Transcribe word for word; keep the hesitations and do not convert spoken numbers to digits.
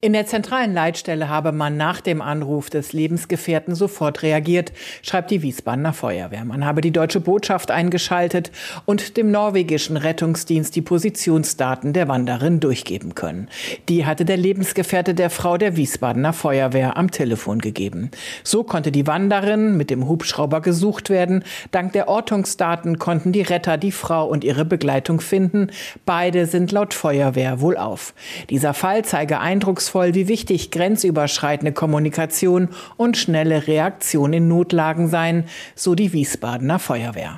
In der zentralen Leitstelle habe man nach dem Anruf des Lebensgefährten sofort reagiert, schreibt die Wiesbadener Feuerwehr. Man habe die deutsche Botschaft eingeschaltet und dem norwegischen Rettungsdienst die Positionsdaten der Wanderin durchgeben können. Die hatte der Lebensgefährte der Frau der Wiesbadener Feuerwehr am Telefon gegeben. So konnte die Wanderin mit dem Hubschrauber gesucht werden. Dank der Ortungsdaten konnten die Retter die Frau und ihre Begleitung finden. Beide sind laut Feuerwehr wohlauf. Dieser Fall zeige eindrucksvoll, wie wichtig grenzüberschreitende Kommunikation und schnelle Reaktion in Notlagen seien, so die Wiesbadener Feuerwehr.